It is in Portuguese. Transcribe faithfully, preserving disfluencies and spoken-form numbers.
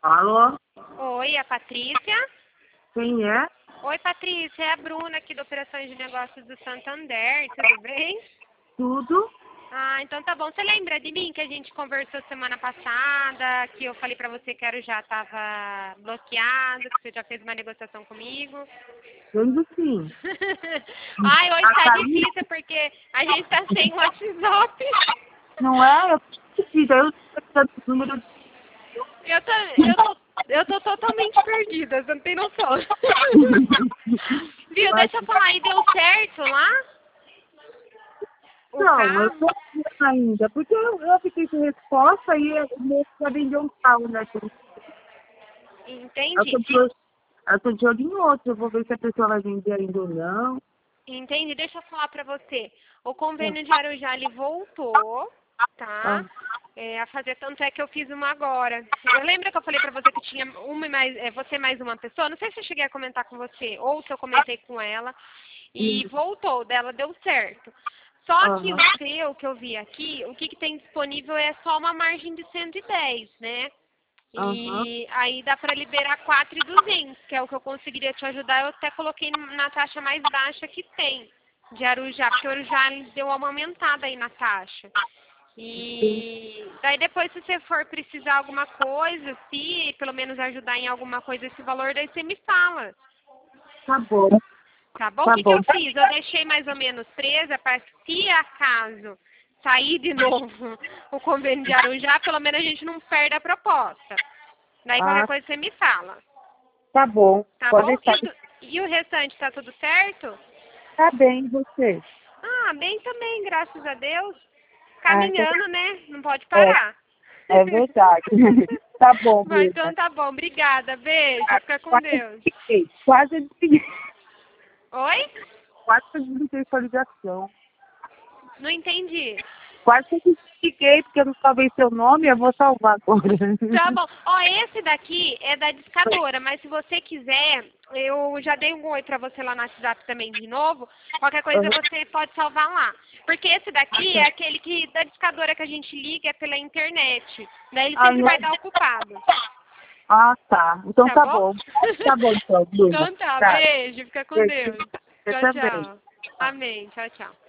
Alô? Oi, é a Patrícia? Quem é? Oi, Patrícia, é a Bruna aqui do Operações de Negócios do Santander, tudo bem? Tudo? Ah, então tá bom. Você lembra de mim que a gente conversou semana passada, que eu falei pra você que era já tava bloqueado, que você já fez uma negociação comigo? Lembro sim. Ai, hoje A tá Karine, difícil porque a gente tá sem WhatsApp. não é? Eu preciso, eu preciso do número. Eu tô, eu tô, eu tô totalmente perdida, você não tem noção. Viu, Mas, deixa eu falar, e deu certo lá? O não, eu carro? tô aqui ainda, porque eu, eu fiquei sem resposta e o meu já vendeu um carro, né? Eu tô, Entendi. de olho- eu tô de olho em outro, eu vou ver se a pessoa vai vender ainda ou não. Entendi. Deixa eu falar pra você. O Ah, convênio de Arujá, ele voltou, ah, tá? É, a fazer, tanto é que eu fiz uma agora. Eu lembro que eu falei pra você que tinha uma e mais, é, você mais uma pessoa? Não sei se eu cheguei a comentar com você, ou se eu comentei com ela. E isso, voltou, dela deu certo. Só que aham, o seu, que eu vi aqui, o que, que tem disponível é só uma margem de cento e dez, né? aham, E aí dá para liberar quatro mil e duzentos, que é o que eu conseguiria te ajudar. Eu até coloquei na taxa mais baixa que tem de Arujá, porque o Arujá eles deu uma aumentada aí na taxa. entendi. E daí depois, se você for precisar alguma coisa, se pelo menos ajudar em alguma coisa esse valor, daí você me fala. Tá bom, Tá bom? O tá que, que bom. eu fiz? Eu deixei mais ou menos presa para se acaso sair de novo o convênio de Arujá, pelo menos a gente não perde a proposta. Daí qualquer Ah, coisa você me fala. tá bom, Tá pode bom? deixar. E, do- e o restante tá tudo certo? Tá bem, e você? Ah, bem também, graças a Deus. Ah, então, Caminhando, né? Não pode é, parar. é verdade. Tá bom, Vai, Bruna. então tá bom. Obrigada. Beijo. Fica com Quase Deus. desliguei, quase desliguei, Oi? quase que eu desliguei sua ligação. Não entendi. Quase que eu desliguei, porque eu não salvei seu nome, eu vou salvar agora. Tá bom. Ó, esse daqui é da discadora, mas se você quiser, eu já dei um oi pra você lá no WhatsApp também de novo. Qualquer coisa Aham. você pode salvar lá. Porque esse Ah, daqui é tá. aquele que da discadora que a gente liga é pela internet. Daí ele Ah, sempre não- vai estar ocupado. ah, tá. Então Tá tá bom? bom. Tá bom, então, Bruna. Então tá, Tá. beijo, fica com Beijo. Deus. Você Tchau, também. tchau. Amém, tchau, tchau.